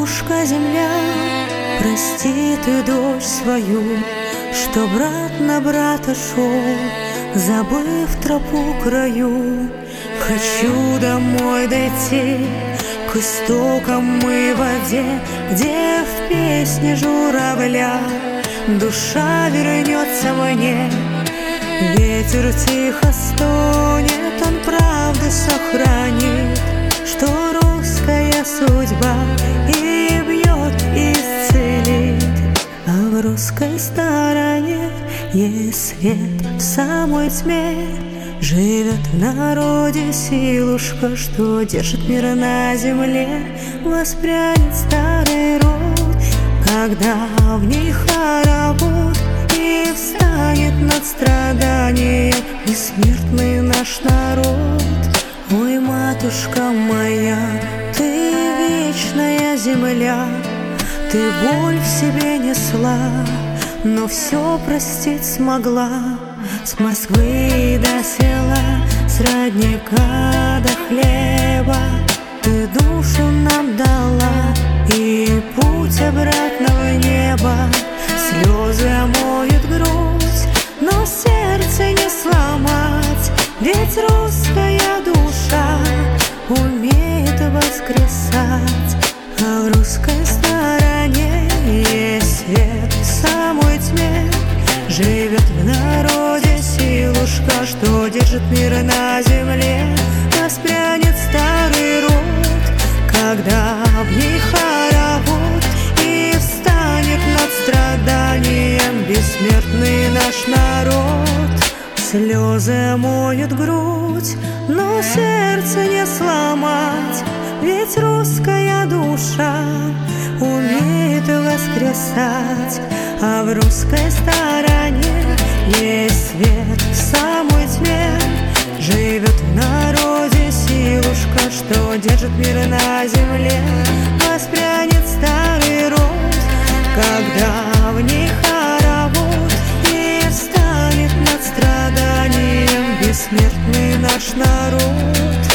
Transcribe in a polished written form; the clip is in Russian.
Матушка земля, прости ты дочь свою, что брат на брата шел, забыв тропу краю. Хочу домой дойти к истокам и воде, где в песне журавля душа вернется мне. Ветер тихо стонет, он правды сохранит, что русская судьба и бьет, и исцелит. А в русской стороне есть свет в самой тьме, живет в народе силушка, что держит мир на земле. Воспрянет старый род, когда в ней хоровод, и встанет над страданием бессмертный наш народ. Ой, матушка моя, ты вечная земля, ты боль в себе несла, но все простить смогла. С Москвы до села, с родника до хлеба ты душу нам дала, и путь обратно в небо. Слезы омоют грудь, но сердце не сломать, ведь русская душа умеет воскресать. А в русской стороне есть свет в самой тьме, живет в народе силушка, что держит мир на земле. Воспрянет старый род, когда в ней хоровод, и встанет над страданием бессмертный наш народ. Слезы омоют грудь, но сердце не сломать, ведь русская душа умеет воскресать. А в русской стороне есть свет в самой тьме, живет в народе силушка, что держит мир на земле. Воспрянет старый род, когда в ней хоровод, и встанет над страданием бессмертный наш народ.